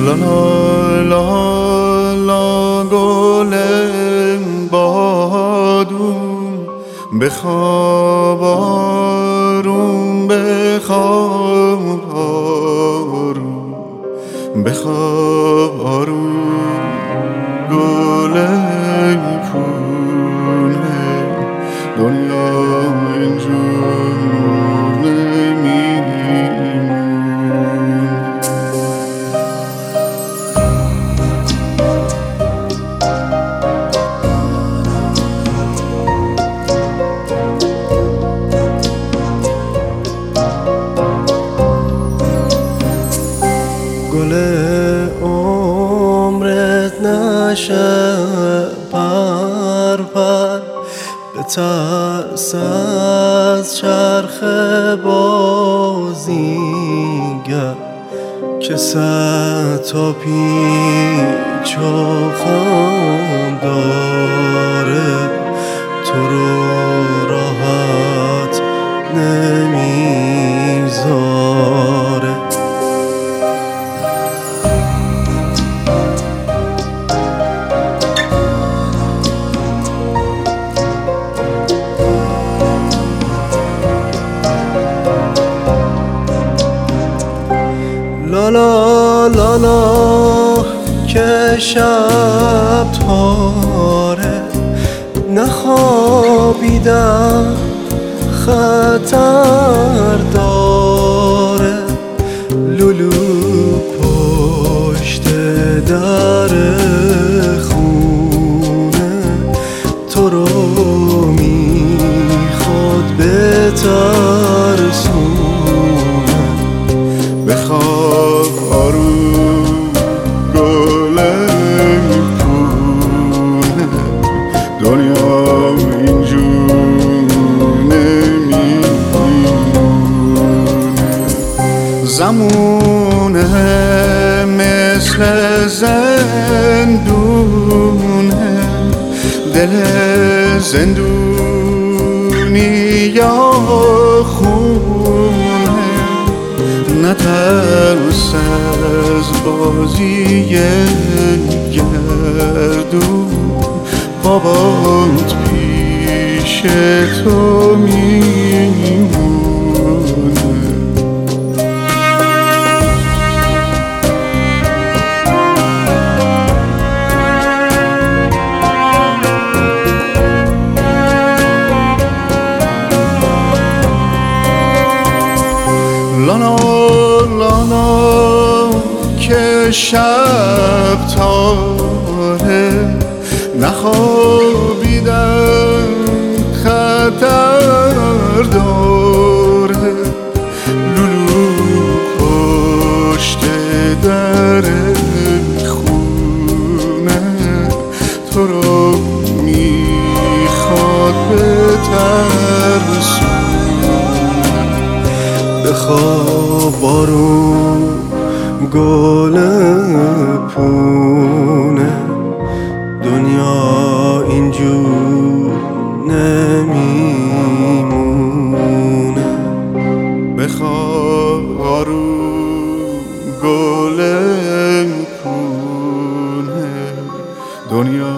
لا لا لا لا گل بادون بخواب آروم، بخواب آروم، بخواب آروم. گل پونه دنیا اینجور گل عمرت نشه پر به ترس از چرخ بازیگر که صد تا پیچ و خم داره، تو رو راحت نمیذاره. لا لا لا لا که شب تاره، نخوابیدم خطر داره. لولو پشت در خونه تو رو میخواد بترسونه. بخواب آروم گل پونه دنیا اینجور نمیمونه. زمونه مثل زندونه، دل زندونی یا خونه. نترس از بازی گردون، بابات پیش تو میمونه. لالا لالا که شب تاره، نخوابیدم خطر داره. لولو پشت در خونه تو رو میخواد بترسونه. بخواب آروم گل پونه دنیا اینجور نمیمونه. بخواب آروم گل پونه دنیا